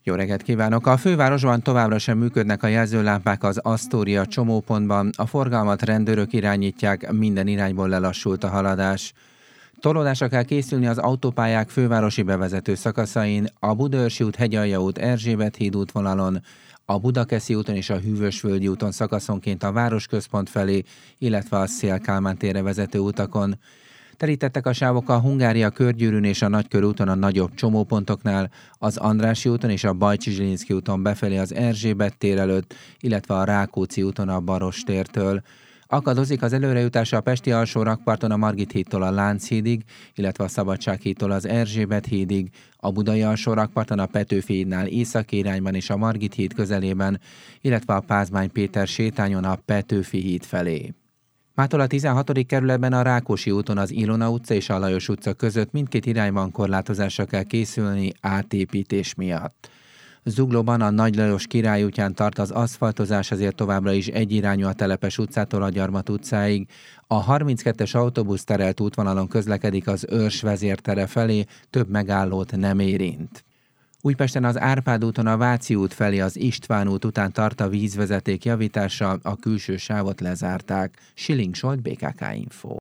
Jó reggelt kívánok! A fővárosban továbbra sem működnek a jelzőlámpák az Asztória csomópontban, a forgalmat rendőrök irányítják, minden irányból lelassult a haladás. Tolódásra kell készülni az autópályák fővárosi bevezető szakaszain, a Budaörsi út, Hegyalja út, Erzsébet híd útvonalon, a Budakeszi úton és a Hűvösvölgyi úton szakaszonként a városközpont felé, illetve a Széll-Kálmán térre vezető utakon. Terítettek a sávok a Hungária körgyűrűn és a Nagykörúton a nagyobb csomópontoknál, az Andrássy úton és a Bajcsy-Zsilinszky úton befelé az Erzsébet tér előtt, illetve a Rákóczi úton a Baross tértől. Akadozik az előrejutása a Pesti alsó rakparton a Margit hídtól a Lánchídig, illetve a Szabadság hídtól az Erzsébet hídig, a Budai alsó rakparton a Petőfi hídnál északi irányban és a Margit híd közelében, illetve a Pázmány Péter sétányon a Petőfi híd felé. Mától a 16. kerületben a Rákosi úton az Ilona utca és a Lajos utca között mindkét irányban korlátozásra kell készülni átépítés miatt. Zuglóban a Nagy Lajos Király útján tart az aszfaltozás, ezért továbbra is egyirányú a Telepes utcától a Gyarmat utcáig. A 32-es autóbusz terelt útvonalon közlekedik az Őrs vezértere felé, több megállót nem érint. Újpesten az Árpád úton a Váci út felé az István út után tart a vízvezeték javítása, a külső sávot lezárták. Schilling Zsolt, BKK Info.